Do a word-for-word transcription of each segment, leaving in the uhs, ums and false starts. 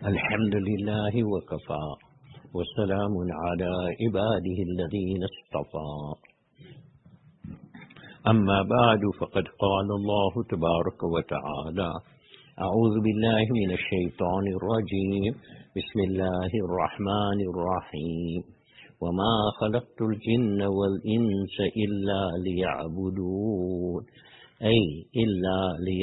الحمد لله وكفى وسلام على عباده الذين اصطفى أما بعد فقد قال الله تبارك وتعالى أعوذ بالله من الشيطان الرجيم بسم الله الرحمن الرحيم وما خلقت الجن والإنس إلا ليعبدون أي إلا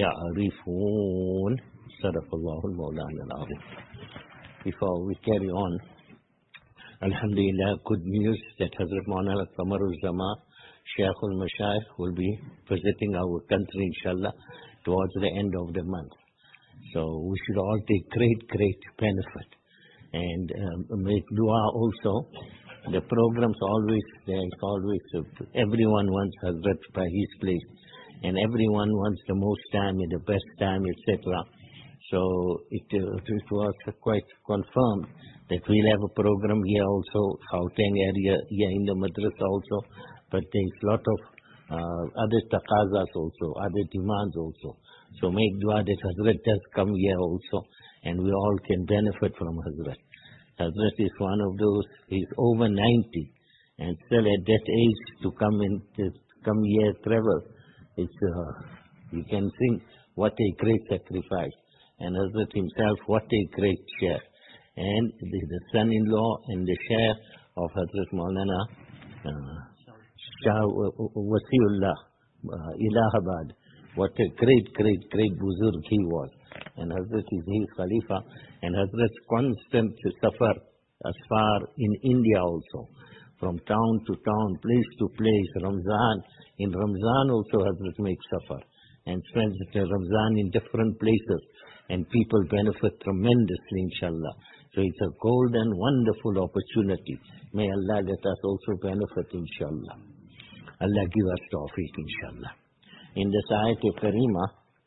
ليعرفون صدق الله المولانا العظيم. Before we carry on, Alhamdulillah, good news that Hazrat Maulana Qamarul Zama, Shaykh al-Mashayikh, will be visiting our country, inshallah, towards the end of the month. So we should all take great, great benefit and um, make dua also. The program's always there, it's always, uh, everyone wants Hazrat by his place, and everyone wants the most time and the best time, et cetera. So it, uh, it was quite confirmed that we'll have a program here also, Gauteng area, here in the madrasa also, but there's a lot of uh, other taqazas also, other demands also. So make dua that Hazrat does come here also, and we all can benefit from Hazrat. Hazrat is one of those, he's over ninety, and still at that age to come in, to come here, travel, it's, uh, you can think what a great sacrifice. And Hazrat himself, what a great share. And the, the son-in-law and the share of Hazrat Maulana uh, Shah Wasiullah, uh, Allahabad. What a great, great, great buzurg he was. And Hazrat is his Khalifa. And Hazrat's constant safar as far in India also. From town to town, place to place, Ramzan. In Ramzan also Hazrat makes safar. And spends Ramzan in different places. And people benefit tremendously, inshallah. So it's a golden, wonderful opportunity. May Allah let us also benefit, inshallah. Allah give us tawfiq, inshallah. In this ayat Karima,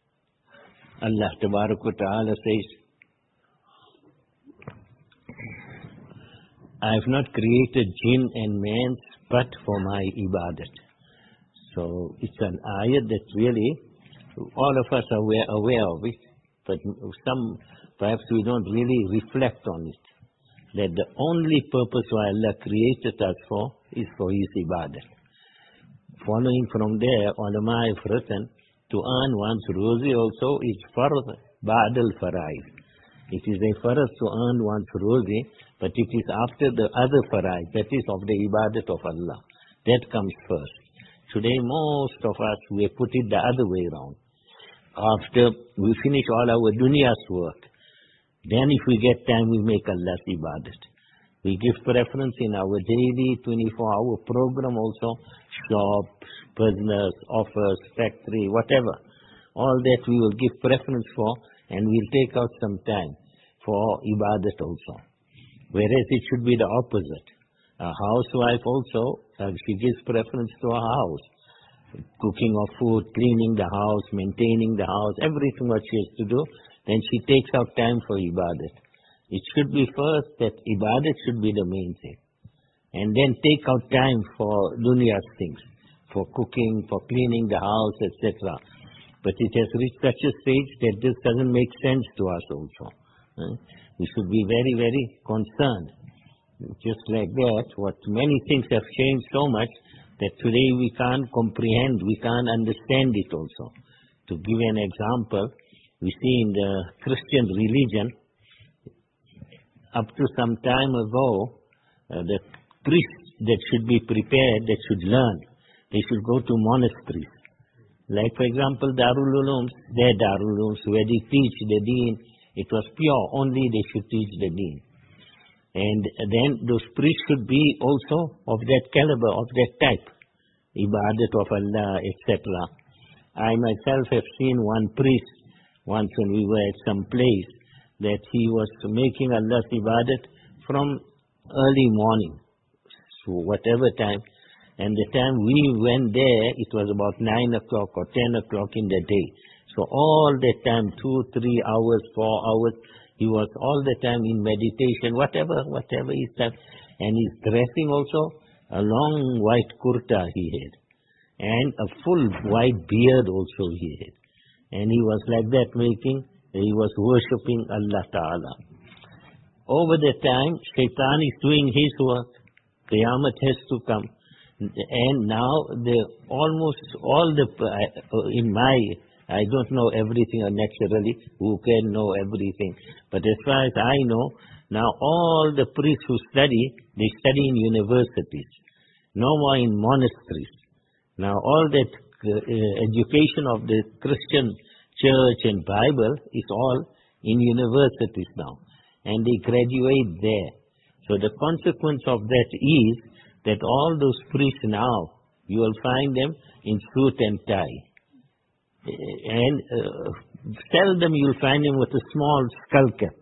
Allah Tabarak wa Ta'ala says, I have not created jinn and men but for my ibadat. So it's an ayat that really, all of us are aware, aware of it. But some, perhaps we don't really reflect on it. That the only purpose why Allah created us for is for His ibadat. Following from there, ulama have written, to earn one's rosy also is farz, ba'd al-fara'id. It is a farz to earn one's rosy, but it is after the other fara'id, that is of the ibadat of Allah. That comes first. Today most of us, we have put it the other way around. After we finish all our dunya's work, then if we get time, we make Allah's ibadat. We give preference in our daily twenty-four hour program also, shops, business, office, factory, whatever. All that we will give preference for, and we'll take out some time for ibadat also. Whereas it should be the opposite. A housewife also, uh, she gives preference to her house. Cooking of food, cleaning the house, maintaining the house, everything what she has to do, then she takes out time for ibadat. It should be first that ibadat should be the main thing. And then take out time for dunya's things, for cooking, for cleaning the house, et cetera. But it has reached such a stage that this doesn't make sense to us also. We should be very, very concerned. Just like that, what many things have changed so much, that today we can't comprehend, we can't understand it also. To give an example, we see in the Christian religion, up to some time ago, uh, the priests that should be prepared, that should learn, they should go to monasteries. Like for example, Darul Ulooms, their Darul Ulooms, where they teach the deen, it was pure, only they should teach the deen. And then those priests should be also of that caliber, of that type. Ibadat of Allah, et cetera. I myself have seen one priest once when we were at some place that he was making Allah's ibadat from early morning, so whatever time. And the time we went there, it was about nine o'clock or ten o'clock in the day. So all the time, two, three hours, four hours, he was all the time in meditation, whatever, whatever he said. And his dressing also, a long white kurta he had. And a full white beard also he had. And he was like that making, he was worshipping Allah Ta'ala. over the time, Shaitan is doing his work. Qiyamah has to come. And now, the almost all the, in my, I don't know everything naturally, who can know everything. But as far as I know, now all the priests who study, they study in universities. No more in monasteries. Now all that uh, education of the Christian church and Bible is all in universities now. And they graduate there. So the consequence of that is that all those priests now, you will find them in suit and tie. And uh, seldom you'll find them with a small skull cap.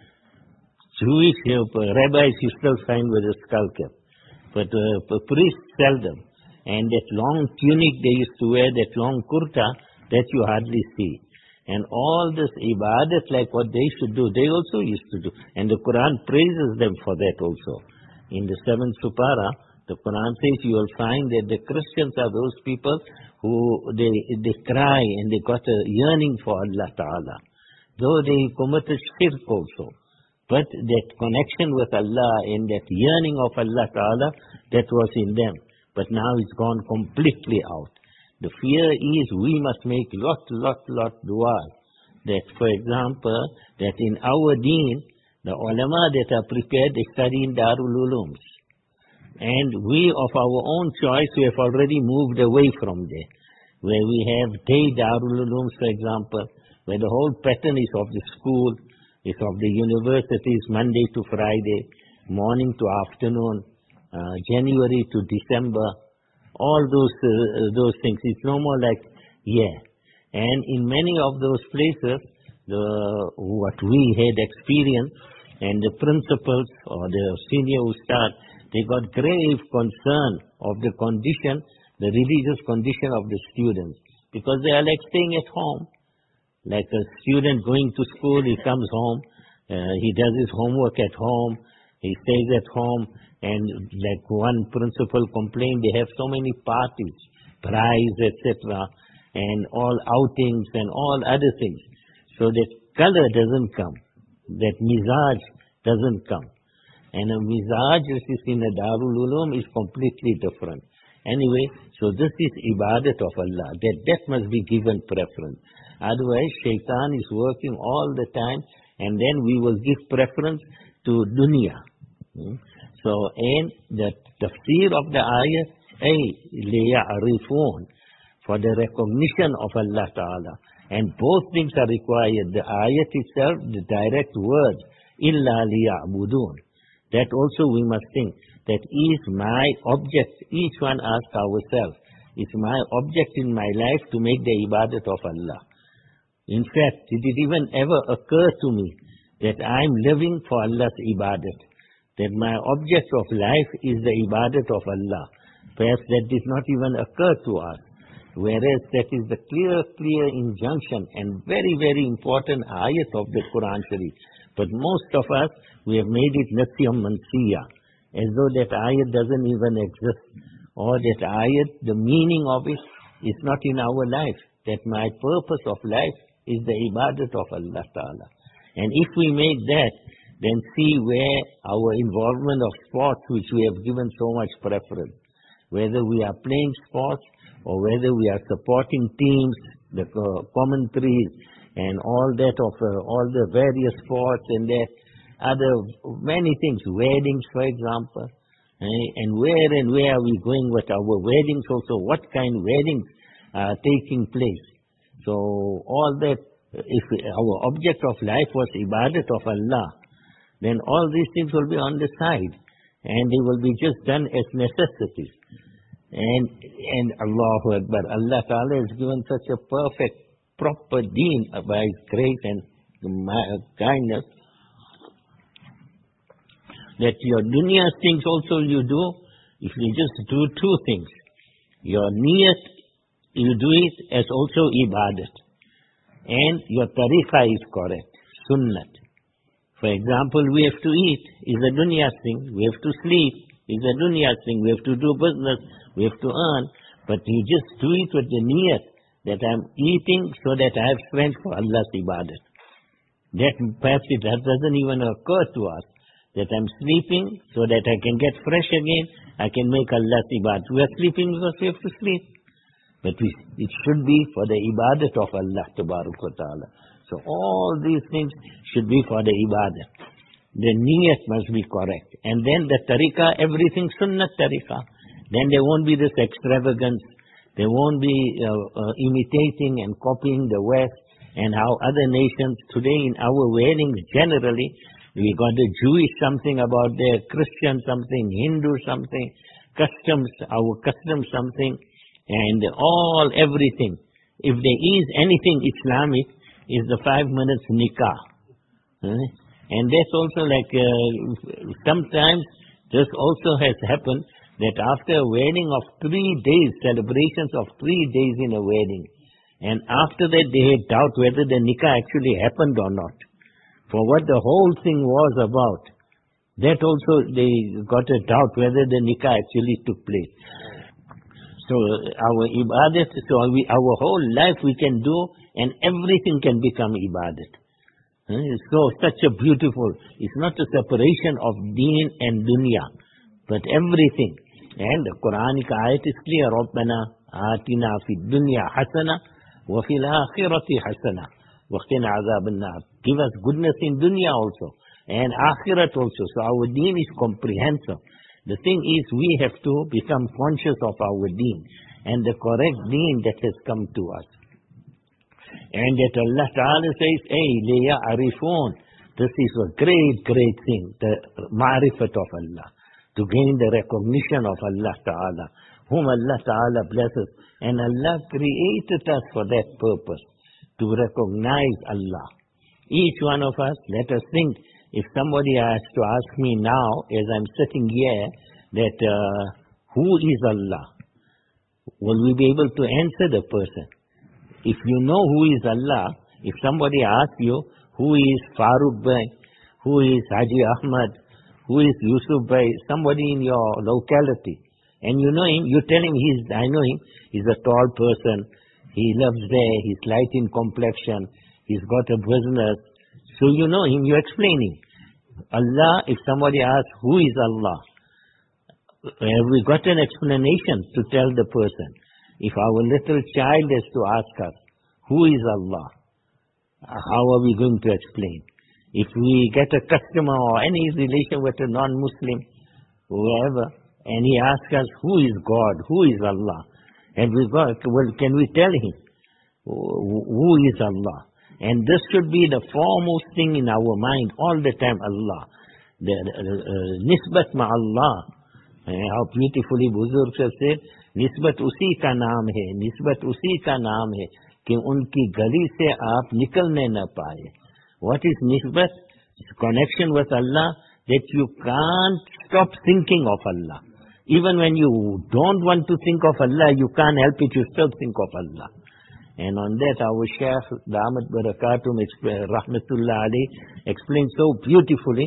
Jewish uh, rabbis you still find with a skull cap. But uh, priests seldom. And that long tunic they used to wear, that long kurta, that you hardly see. And all this ibadat, like what they should do, they also used to do. And the Quran praises them for that also. In the seventh Supara, the Quran says you will find that the Christians are those people who, they, they cry and they got a yearning for Allah Ta'ala. Though they committed shirk also. But that connection with Allah and that yearning of Allah Ta'ala, that was in them. But now it's gone completely out. The fear is we must make lot, lot, lot dua. That, for example, that in our deen, the ulama that are prepared, they study in Darul Ulums. And we, of our own choice, we have already moved away from there. Where we have day Darul Ulums, for example, where the whole pattern is of the school, is of the universities, Monday to Friday, morning to afternoon, uh, January to December. All those uh, those things. It's no more like, yeah. And in many of those places, the what we had experienced, and the principals or the senior ustad, they got grave concern of the condition, the religious condition of the students. Because they are like staying at home. Like a student going to school, he comes home, uh, he does his homework at home, he stays at home. And like one principal complained, they have so many parties, prize, et cetera, and all outings and all other things. So that color doesn't come, that mizaj doesn't come. And a mizaj which is in a Darul Ulum is completely different. Anyway, so this is ibadat of Allah, that that must be given preference. Otherwise, shaitan is working all the time, and then we will give preference to dunya. Hmm? So, and the tafsir of the ayat, ay liya'rifun, for the recognition of Allah Ta'ala. And both things are required. The ayat itself, the direct words, illa liya'budun. That also we must think, that is my object. Each one ask ourselves, is my object in my life to make the ibadat of Allah? In fact, did it even ever occur to me that I am living for Allah's ibadat? That my object of life is the ibadat of Allah. Perhaps that did not even occur to us. Whereas that is the clear, clear injunction and very, very important ayat of the Quran Sharif. But most of us, we have made it Nasyam Mansiya, as though that ayat doesn't even exist. Or that ayat, the meaning of it is not in our life. That my purpose of life is the ibadat of Allah Ta'ala. And if we make that, then see where our involvement of sports, which we have given so much preference, whether we are playing sports or whether we are supporting teams, the uh, commentaries and all that of uh, all the various sports and that other many things, weddings for example, eh? And where and where are we going with our weddings also, what kind of weddings are taking place. So all that, if our object of life was ibadat of Allah, then all these things will be on the side, and they will be just done as necessities. And and Allahu Akbar, Allah Ta'ala has given such a perfect, proper deen by His grace and kindness, that your dunya things also you do, if you just do two things. Your niyat, you do it as also ibadat. And your tariqah is correct, sunnat. For example, we have to eat, is a dunya thing. We have to sleep, is a dunya thing. We have to do business, we have to earn. But you just do it with the niyat that I'm eating so that I have strength for Allah's ibadat. That perhaps it that doesn't even occur to us. that I'm sleeping so that I can get fresh again, I can make Allah's ibadat. We are sleeping because we have to sleep. But we, it should be for the ibadat of Allah Tabarak wa Ta'ala. So all these things should be for the ibadat. The niyat must be correct. And then the tariqah, everything sunnah tariqah. Then there won't be this extravagance. There won't be uh, uh, imitating and copying the West and how other nations today in our weddings generally, we got the Jewish something about their Christian something, Hindu something, customs, our customs something, and all everything. If there is anything Islamic, is the five minutes nikah. Right? And that's also like, uh, sometimes this also has happened that after a wedding of three days, celebrations of three days in a wedding, and after that they had doubt whether the nikah actually happened or not. For what the whole thing was about, that also they got a doubt whether the nikah actually took place. So our ibadat, so we, our whole life we can do, and everything can become ibadat. So such a beautiful, it's not a separation of deen and dunya, but everything. And the Quranic ayat is clear, رَبَّنَا آتِنَا فِي الدُّنْيَا حَسَنَةً وَفِي الْآخِرَةِ حَسَنَةً وَقِنَا عَذَابَ النَّارِ. Give us goodness in dunya also, and akhirat also. So our deen is comprehensive. The thing is, we have to become conscious of our deen, and the correct deen that has come to us. And that Allah Ta'ala says, hey, لِيَعْرِفُونَ. This is a great, great thing, the ma'rifat of Allah, to gain the recognition of Allah Ta'ala, whom Allah Ta'ala blesses. And Allah created us for that purpose, to recognize Allah. Each one of us, let us think, if somebody has to ask me now, as I'm sitting here, that uh, who is Allah? Will we be able to answer the person? If you know who is Allah, if somebody asks you, who is Farooq Bhai, who is Haji Ahmad, who is Yusuf Bhai, somebody in your locality, and you know him, you tell him, he's, I know him, he's a tall person, he lives there, he's light in complexion, he's got a business, so you know him, you explain him. Allah, if somebody asks, who is Allah? Have we got an explanation to tell the person? If our little child is to ask us, who is Allah? How are we going to explain? If we get a customer or any relation with a non-Muslim, whoever, and he asks us, who is God? Who is Allah? And we got, well, can we tell him, who is Allah? And this should be the foremost thing in our mind all the time, Allah. The uh, nisbat ma Allah. How beautifully Buzurg have said, nisbat usi ka naam hai, nisbat usi ka naam hai, कि उनकी गली से आप निकलने न पाए. What is nisbat? Connection with Allah, that you can't stop thinking of Allah. Even when you don't want to think of Allah, you can't help it, you still think of Allah. And on that, our Shaykh Damat Barakatum, Rahmatullah Ali, explained so beautifully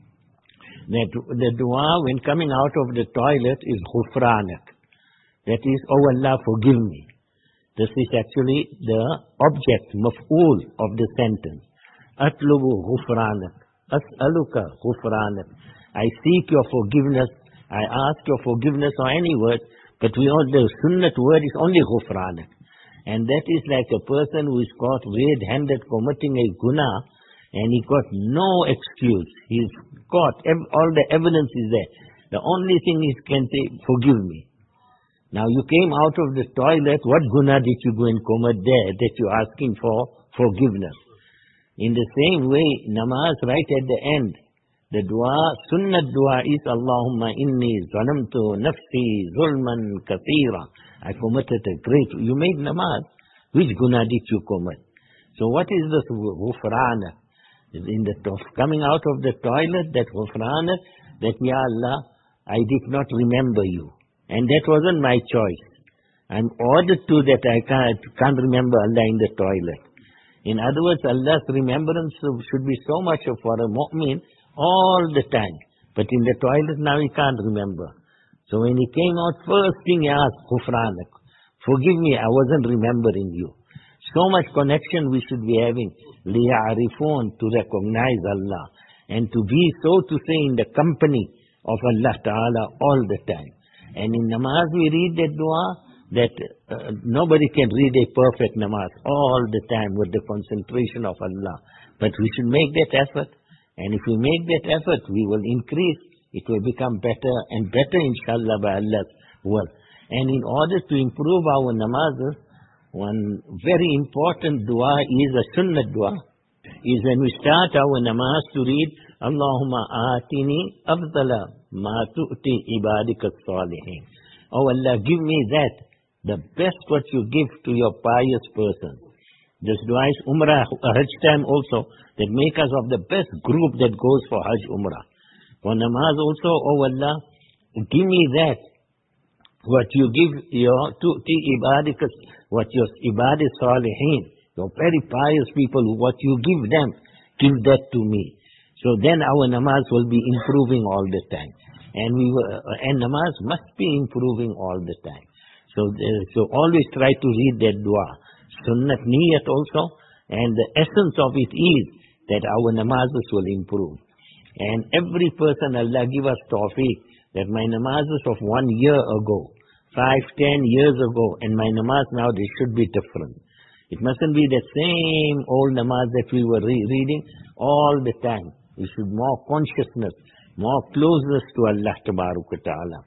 that the dua when coming out of the toilet is Ghufranak. That is, oh Allah, forgive me. This is actually the object, maf'ul of the sentence. Atlubu Ghufranak. As'aluka Ghufranak. I seek your forgiveness. I ask your forgiveness or any word, but we all, the sunnat word is only Ghufranak. And that is like a person who is caught red-handed committing a guna, and he got no excuse. He's caught, all the evidence is there. The only thing he can say, forgive me. Now you came out of the toilet, what guna did you go and commit there that you're asking for forgiveness? In the same way, namaz right at the end, the dua, sunnat dua is Allahumma inni zalamtu nafsi zulman kathira. I committed a great, you made namaz. Which guna did you commit? So what is this ghufrana? In the coming out of the toilet, that ghufrana, that Ya Allah, I did not remember you. And that wasn't my choice. I'm ordered to that I can't, can't remember Allah in the toilet. In other words, Allah's remembrance should be so much for a mu'min all the time. But in the toilet now he can't remember. So when he came out, first thing he asked, Ghufranak, forgive me, I wasn't remembering you. So much connection we should be having, liya'arifun, to recognize Allah. and to be, so to say, in the company of Allah Ta'ala all the time. And in namaz we read that dua, that uh, nobody can read a perfect namaz all the time with the concentration of Allah. But we should make that effort. And if we make that effort, we will increase. It will become better and better, inshallah, by Allah's will. And in order to improve our namazes, one very important dua is a sunnah dua. Is when we start our namaz to read, Allahumma atini afdala ma tu'ti ibadika salihin. Oh Allah, give me that, the best what you give to your pious person. This dua is Umrah, Hajj time also, that make us of the best group that goes for Hajj Umrah. For namaz also, oh Allah, give me that, what you give your tu'ti ibadika, what your ibadi salihin, your very pious people, what you give them, give that to me. So then our namaz will be improving all the time. And we were, and namaz must be improving all the time. So, uh, so always try to read that dua. Sunnat niyat also, and the essence of it is that our namazes will improve. And every person, Allah give us tawfiq, that my namazes of one year ago, five, ten years ago, and my namaz now, they should be different. It mustn't be the same old namaz that we were re reading all the time. We should more consciousness, more closeness to Allah Ta'ala.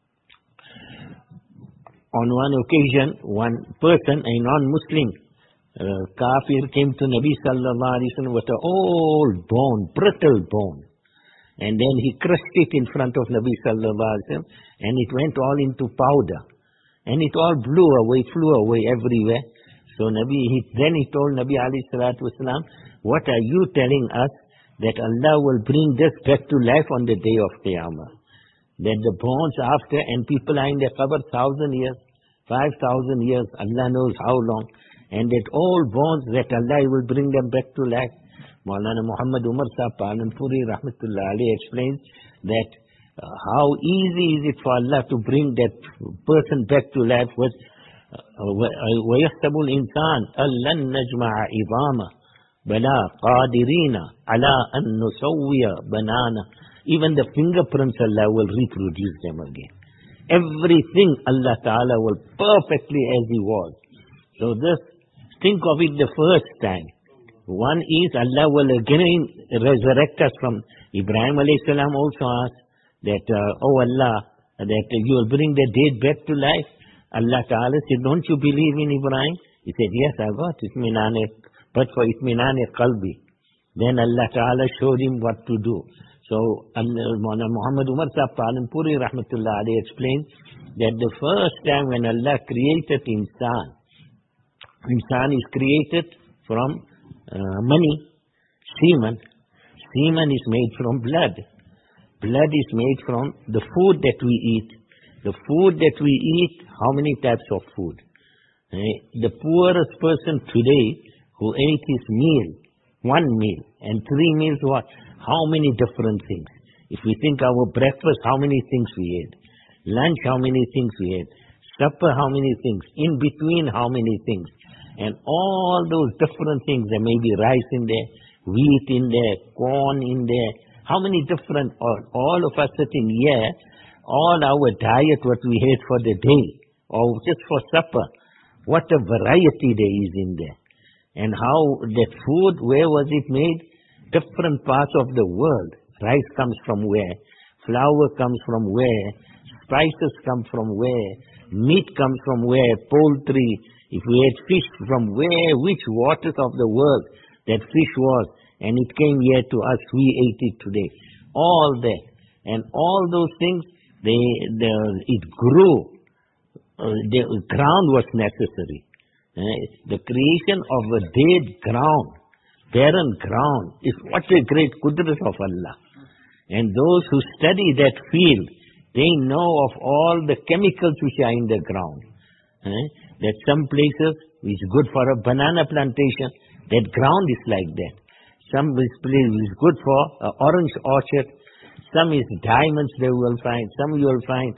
On one occasion, one person, a non-Muslim, uh, kafir, came to Nabi Sallallahu Alaihi Wasallam with an old bone, brittle bone. And then he crushed it in front of Nabi Sallallahu Alaihi Wasallam, and it went all into powder. And it all blew away, flew away everywhere. So Nabi, he, then he told Nabi Alayhi Salatu Wasallam, what are you telling us that Allah will bring this back to life on the day of Qiyamah? That the bones after, and people are in their qabr thousand years, five thousand years, Allah knows how long, and that all bones, that Allah will bring them back to life. Maulana Muhammad Umar Sahib Palanpuri Rahmatullah Alayhi explains that uh, how easy is it for Allah to bring that person back to life with وَيَحْسَبُ الْإِنسَانِ أَلَّنْ نَجْمَعَ عِظَامَهُ بَلَا قَادِرِينَ عَلَىٰ أَن نُسَوِّيَ بَنَانَهُ. Even the fingerprints, Allah will reproduce them again. Everything Allah Ta'ala will perfectly as He was. So this, think of it the first time. One is Allah will again resurrect us from. Ibrahim alayhi salam also asked that, uh, oh Allah, that you will bring the dead back to life. Allah Ta'ala said, don't you believe in Ibrahim? He said, yes, I got itminane, but for itminane qalbi. Then Allah Ta'ala showed him what to do. So Muhammad Umar Sahib Palanpuri Rahmatullah Alayhi explained that the first time when Allah created insan, insan is created from uh, money, semen. Semen is made from blood. Blood is made from the food that we eat. The food that we eat, how many types of food? Eh? The poorest person today who ate his meal, one meal, and three meals what? How many different things? If we think our breakfast, how many things we ate? Lunch, how many things we ate? Supper, how many things? In between, how many things? And all those different things, there may be rice in there, wheat in there, corn in there. How many different, all, all of us sitting here, all our diet, what we ate for the day, or just for supper, what a variety there is in there. And how that food, where was it made? Different parts of the world. Rice comes from where? Flour comes from where? Spices come from where? Meat comes from where? Poultry. If we ate fish, from where? Which waters of the world that fish was? And it came here to us, we ate it today. All that. And all those things, they, they, it grew. Uh, the ground was necessary. Uh, the creation of a dead ground, barren ground, is what a great qudrat of Allah. And those who study that field, they know of all the chemicals which are in the ground. Uh, that some places is good for a banana plantation, that ground is like that. Some is good for an orange orchard. Some is diamonds they will find. Some you will find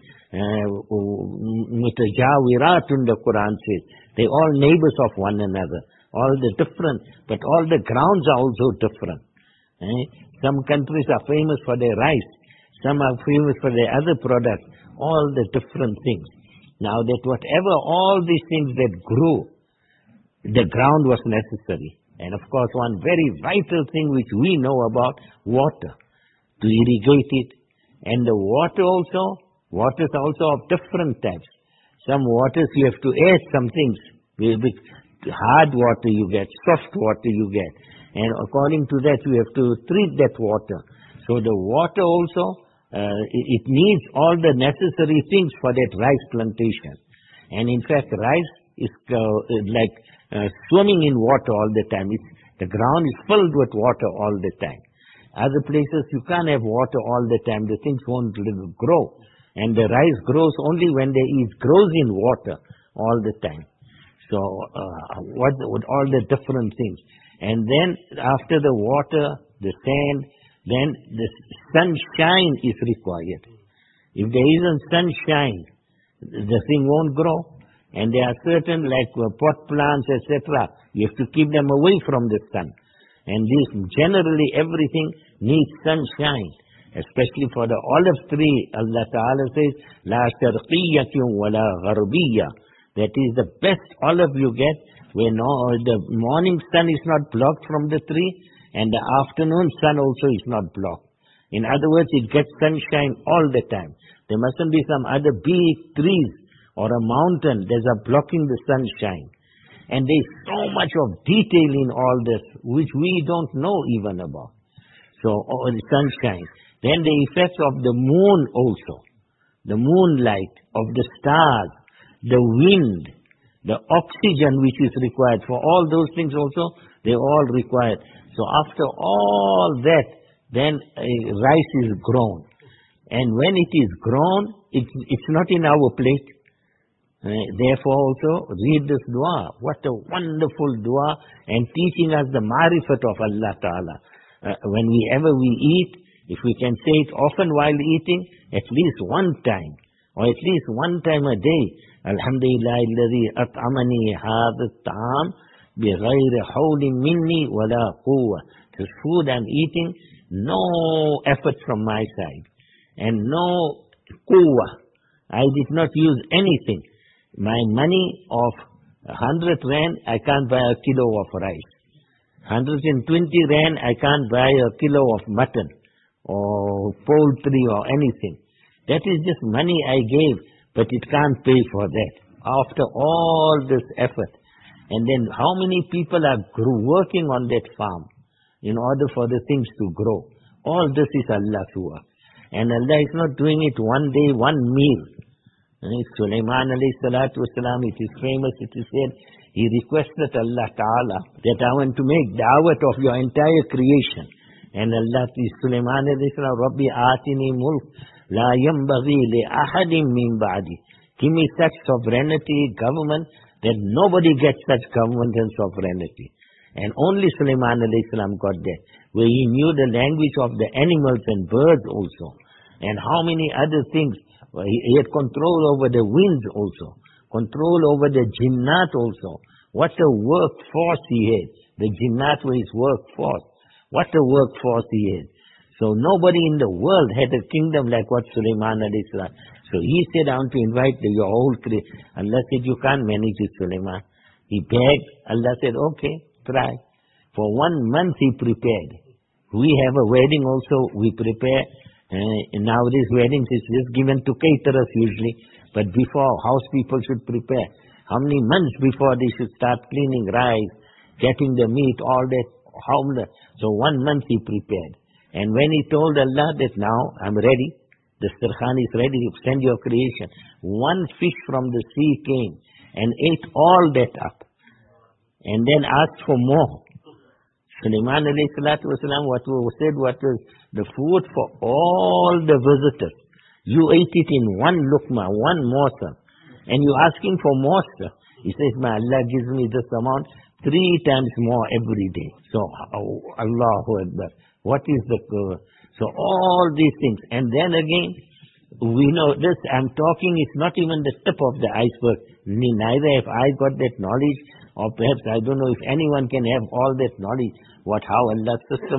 mutajawiratun, the Quran says. They all neighbors of one another. All the different, but all the grounds are also different. Eh? Some countries are famous for their rice. Some are famous for their other products. All the different things. Now that whatever all these things that grew, the ground was necessary. And of course, one very vital thing which we know about, water, to irrigate it. And the water also, waters also of different types. Some waters you have to add some things. Hard water you get, soft water you get. And according to that, you have to treat that water. So the water also, uh, it needs all the necessary things for that rice plantation. And in fact, rice is uh, like uh, swimming in water all the time. It's, the ground is filled with water all the time. Other places you can't have water all the time. The things won't grow. And the rice grows only when there is grows in water all the time. So uh, what, what all the different things. And then after the water, the sand, then the sunshine is required. If there isn't sunshine, the thing won't grow. And there are certain like uh, pot plants, et cetera. You have to keep them away from the sun. And this generally everything needs sunshine. Especially for the olive tree, Allah Ta'ala says, La sharqiyyatun wa la gharbiyya. That is the best olive you get when uh, the morning sun is not blocked from the tree and the afternoon sun also is not blocked. In other words, it gets sunshine all the time. There mustn't be some other big trees or a mountain that are blocking the sunshine. And there's so much of detail in all this which we don't know even about. So, oh, the sunshine. Then the effects of the moon also. The moonlight, of the stars, the wind, the oxygen which is required. For all those things also, they all required. So after all that, then uh, rice is grown. And when it is grown, it's, it's not in our plate. Uh, therefore also, read this dua. What a wonderful dua, and teaching us the marifat of Allah Ta'ala. Uh, when we ever we eat, if we can say it often while eating, at least one time, or at least one time a day, Alhamdulillah alladhi at'amani hadha at-ta'am bighayri hawlin minni wala quwwa. This food I'm eating, no effort from my side, and no quwwa. I did not use anything. My money of one hundred rand, I can't buy a kilo of rice. one hundred twenty rand, I can't buy a kilo of mutton or poultry or anything. That is just money I gave, but it can't pay for that. After all this effort. And then how many people are working on that farm in order for the things to grow? All this is Allah's work. And Allah is not doing it one day, one meal. Sulaiman alayhi salatu wasalam, it is famous, it is said, he requested Allah Ta'ala that I want to make da'wat of your entire creation. And Allah, Sulaiman alayhi salam, Rabbi atini mulk la yambaghi li ahadim min ba'di. Give me such sovereignty, government, that nobody gets such government and sovereignty. And only Sulaiman alayhi salam got that, where he knew the language of the animals and birds also. And how many other things. He had control over the winds also, control over the jinnat also. What a workforce he had. The jinnat were his workforce. What a workforce he had. So nobody in the world had a kingdom like what Sulaiman alayhi salam. So he said, I want to invite the, your whole creation. Allah said, you can't manage it, Sulaiman. He begged. Allah said, okay, try. For one month he prepared. We have a wedding also, we prepare. Uh, nowadays weddings is just given to caterers usually, but before, house people should prepare. How many months before they should start cleaning rice, getting the meat, all that. How many? So one month he prepared. And when he told Allah that now I'm ready, the Sirkhan is ready, send your creation. One fish from the sea came and ate all that up. And then asked for more. Sulaiman alayhi salatu wasalam, what was said, what was the food for all the visitors. You ate it in one lukma, one morsel. And you asking for more, sir. He says, my Allah gives me this amount three times more every day. So, oh, Allahu Akbar. What is the... Uh, so all these things. And then again, we know this, I'm talking, it's not even the tip of the iceberg. Neither have I got that knowledge, or perhaps I don't know if anyone can have all that knowledge, what how Allah's system is.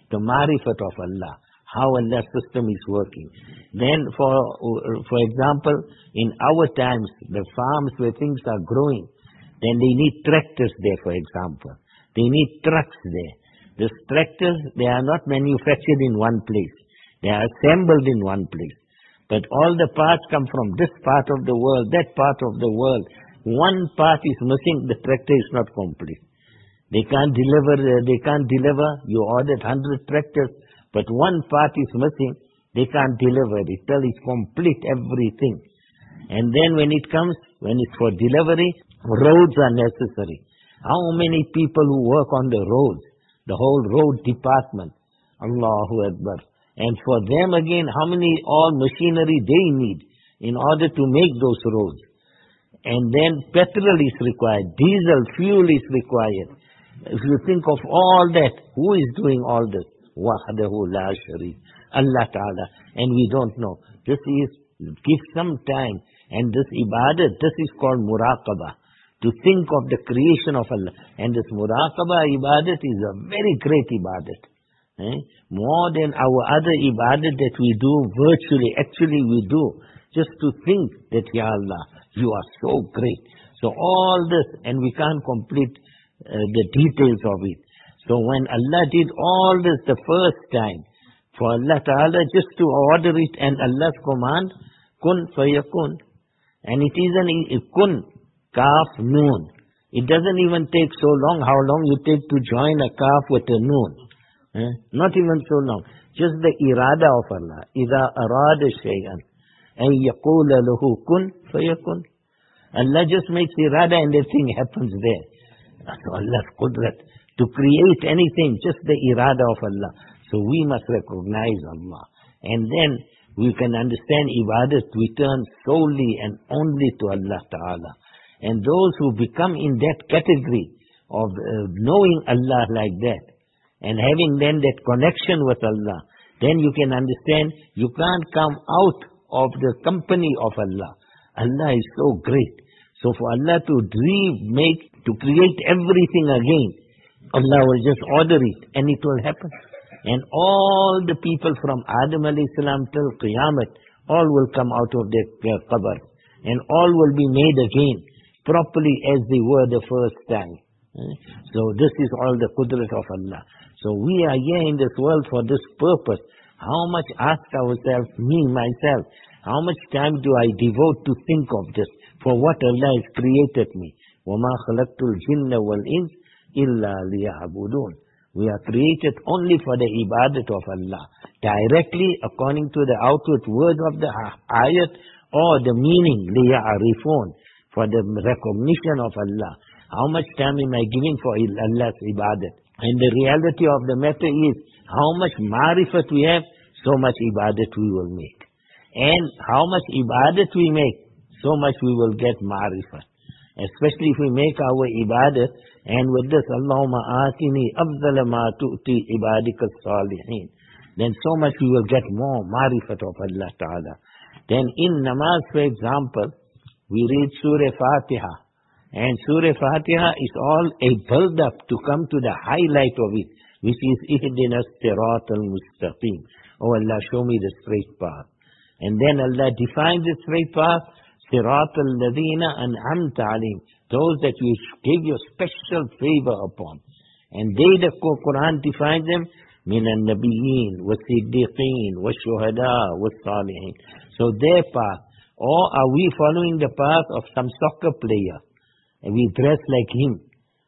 the marifat of Allah, how Allah's system is working. Then for, for example, in our times, the farms where things are growing, then they need tractors there, for example. They need trucks there. These tractors, they are not manufactured in one place. They are assembled in one place. But all the parts come from this part of the world, that part of the world. One part is missing, the tractor is not complete. They can't deliver, they can't deliver. You ordered one hundred tractors, but one part is missing. They can't deliver it till it's complete everything. And then when it comes, when it's for delivery, roads are necessary. How many people who work on the roads? The whole road department. Allahu Akbar. And for them again, how many all machinery they need in order to make those roads. And then petrol is required, diesel, fuel is required. If you think of all that, who is doing all this? Wahdahu la sharik. Allah Ta'ala. And we don't know. This is, give some time. And this ibadat, this is called muraqabah. To think of the creation of Allah. And this muraqabah ibadat is a very great ibadat. Eh? More than our other ibadat that we do virtually, actually we do. Just to think that, Ya Allah, you are so great. So all this, and we can't complete uh, the details of it. So when Allah did all this the first time, for Allah Ta'ala just to order it and Allah's command, kun fayakun. And it is an kun, kaf, noon. It doesn't even take so long, how long you take to join a kaf with a noon. Eh? Not even so long. Just the irada of Allah. إِذَا أَرَادَ شَيْئًا أَن يَقُولَ لَهُ كُن فَيَكُن. Allah just makes irada and everything happens there. So Allah's qudrat. To create anything, just the irada of Allah. So we must recognize Allah. And then we can understand ibadat, we turn solely and only to Allah Ta'ala. And those who become in that category of uh, knowing Allah like that, and having then that connection with Allah, then you can understand you can't come out of the company of Allah. Allah is so great. So for Allah to dream, make, to create everything again, Allah will just order it and it will happen. And all the people from Adam alayhi salam till Qiyamah, all will come out of their uh, qabr. And all will be made again, properly as they were the first time. Eh? So this is all the qudrat of Allah. So we are here in this world for this purpose. How much ask ourselves, me, myself, how much time do I devote to think of this? For what Allah has created me. وَمَا خَلَقْتُ الْجِنَّ وَالْإِنسِ إِلَّا لِيَعْبُدُونَ. We are created only for the ibadat of Allah. Directly according to the outward word of the ayat or the meaning, لِيَعْرِفُونَ, for the recognition of Allah. How much time am I giving for Allah's ibadat? And the reality of the matter is, how much marifat we have, so much ibadat we will make. And how much ibadat we make, so much we will get marifat. Especially if we make our ibadat, and with this, Allahumma atini afdala ma tu'ti ibadika salihin, then so much we will get more marifat of Allah Ta'ala. Then in namaz, for example, we read Surah Fatiha. And Surah Fatiha is all a build-up to come to the highlight of it, which is Ihdina as-sirat al-mustaqim. Oh Allah, show me the straight path. And then Allah defines the straight path, sirat al-ladhina an'amta alayhim, those that you gave your special favor upon. And they, the Quran defines them, min al-nabiyyin, wa-siddiqeen, wa-shuhada, wa-salihin. So their path. Or are we following the path of some soccer player? And we dress like him,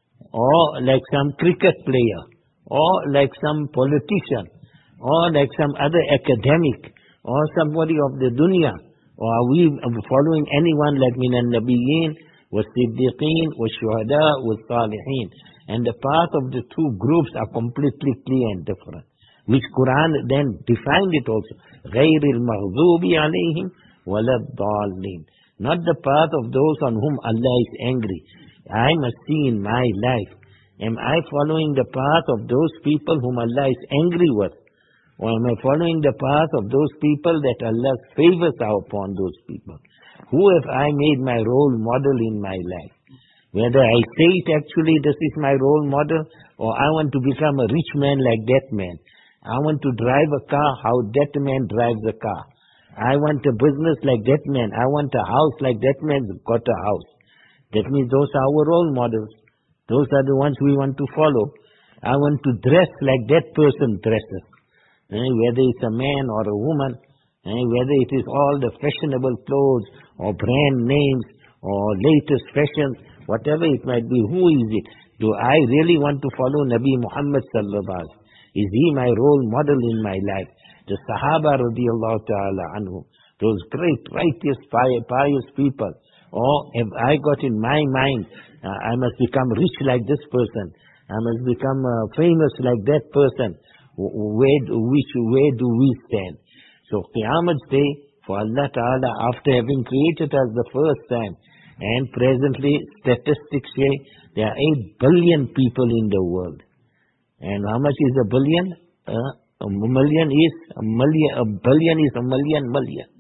or like some cricket player, or like some politician, or like some other academic, or somebody of the dunya, or are we following anyone like min al-nabiyyin, was-siddiqeen, was-shuhada, was-salihin? And the path of the two groups are completely clear and different, which Quran then defined it also. غَيْرِ الْمَغْضُوبِ عَلَيْهِمْ وَلَا الضَّالِّينَ. Not the path of those on whom Allah is angry. I must see in my life, am I following the path of those people whom Allah is angry with? Or am I following the path of those people that Allah's favors are upon those people? Who have I made my role model in my life? Whether I say it actually, this is my role model, or I want to become a rich man like that man. I want to drive a car how that man drives a car. I want a business like that man. I want a house like that man's got a house. That means those are our role models. Those are the ones we want to follow. I want to dress like that person dresses. Eh, whether it's a man or a woman, eh, whether it is all the fashionable clothes or brand names or latest fashions, whatever it might be, who is it? Do I really want to follow Nabi Muhammad sallallahu alaihi wasallam? Is he my role model in my life? The Sahaba radiallahu ta'ala anhu, those great, righteous, pious people. Or have I got in my mind, uh, I must become rich like this person. I must become uh, famous like that person. Where do, which, where do we stand? So Qiyamah Day, for Allah Ta'ala, after having created us the first time, and presently statistics say there are eight billion people in the world. And how much is a billion? Uh, a million is a million, a billion is a million million.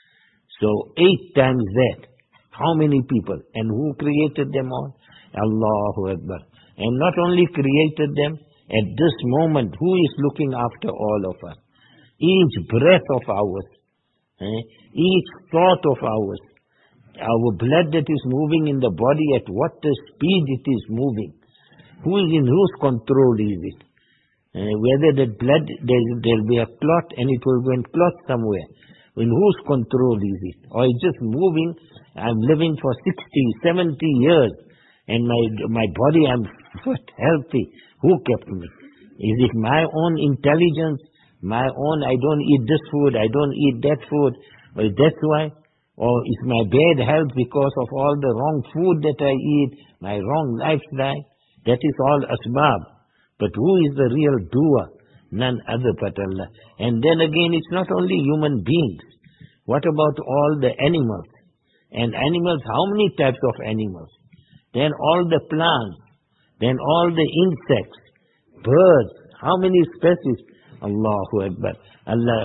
So eight times that. How many people? And who created them all? Allahu Akbar. And not only created them, at this moment, who is looking after all of us? Each breath of ours, eh? Each thought of ours, our blood that is moving in the body, at what speed it is moving. Who is in whose control is it? Uh, whether that blood, there will be a clot and it will go and clot somewhere. In whose control is it? Or it's just moving. I'm living for sixty, seventy years and my my body, I'm fit, healthy. Who kept me? Is it my own intelligence? My own, I don't eat this food, I don't eat that food. Well, that's why. Or is my bad health because of all the wrong food that I eat, my wrong lifestyle? That is all asbab. But who is the real doer? None other but Allah. And then again, it's not only human beings. What about all the animals? And animals, how many types of animals? Then all the plants. Then all the insects. Birds. How many species? Allahu Akbar. Allah,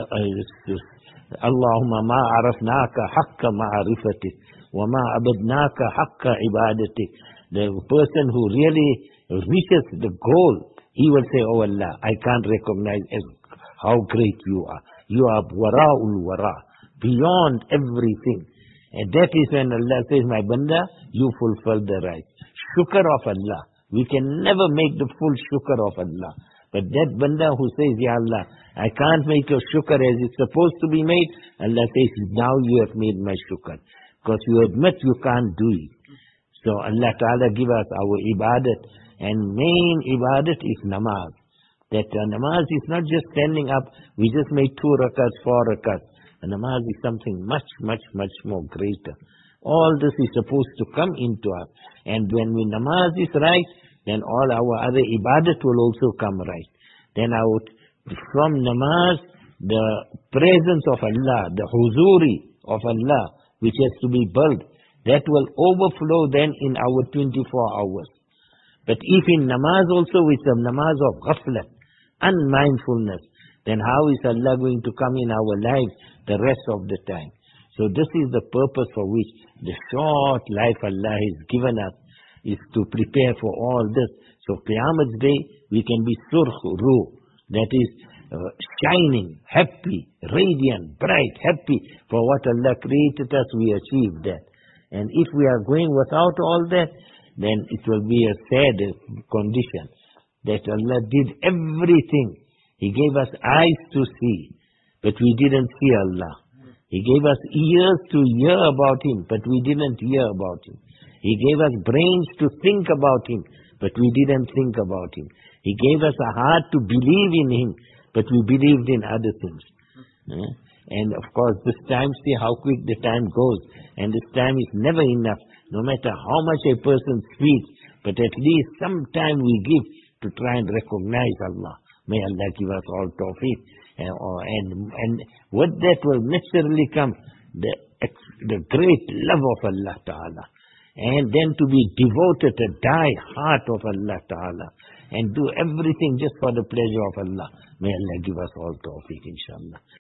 uh, Allahumma ma arafnaka haqqa ma'arifatik. Wa ma abadnaka haqqa ibadatik. The person who really reaches the goal, he will say, oh Allah, I can't recognize as how great you are. You are wara'ul wara, beyond everything. And that is when Allah says, my banda, you fulfill the right. Shukr of Allah. We can never make the full shukr of Allah. But that banda who says, Ya Allah, I can't make your shukr as it's supposed to be made, Allah says, now you have made my shukr. Because you admit you can't do it. So Allah Ta'ala give us our ibadat. And main ibadat is namaz. That uh, namaz is not just standing up, we just made two rakats, four rakats. And namaz is something much, much, much more greater. All this is supposed to come into us. And when we namaz is right, then all our other ibadat will also come right. Then out from namaz, the presence of Allah, the huzuri of Allah, which has to be built, that will overflow then in our twenty-four hours. But if in namaz also it's a namaz of ghaflat, unmindfulness, then how is Allah going to come in our lives the rest of the time? So this is the purpose for which the short life Allah has given us, is to prepare for all this. So Qiyamah Day, we can be surkh, ruh, that is uh, shining, happy, radiant, bright, happy for what Allah created us, we achieved that. And if we are going without all that, then it will be a sad condition. That Allah did everything. He gave us eyes to see, but we didn't see Allah. He gave us ears to hear about Him, but we didn't hear about Him. He gave us brains to think about Him, but we didn't think about Him. He gave us a heart to believe in Him, but we believed in other things. Eh? And of course, this time, see how quick the time goes. And this time is never enough, no matter how much a person speaks. But at least some time we give to try and recognize Allah. May Allah give us all tawfiq. And, and, and with that will naturally come the, the great love of Allah Ta'ala. And then to be devoted, a die heart of Allah Ta'ala. And do everything just for the pleasure of Allah. May Allah give us all tawfiq, inshallah.